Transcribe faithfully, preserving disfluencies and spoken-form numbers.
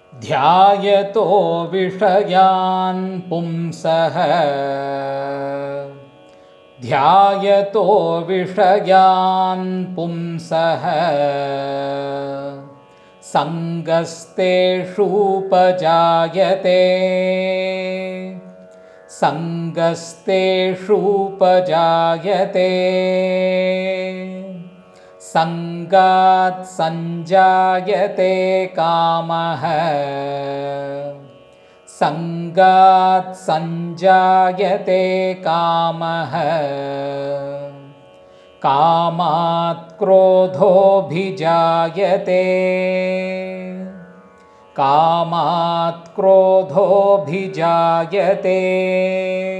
ध्यायतो विषयान् पुंसः ध्यायतो विषयान् पुंसः सङ्गस्तेषूपजायते सङ्गस्तेषूपजायते सङ्गात् सञ्जायते कामः सङ्गात् सञ्जायते कामः कामात् क्रोधोऽभिजायते कामात् क्रोधोऽभिजायते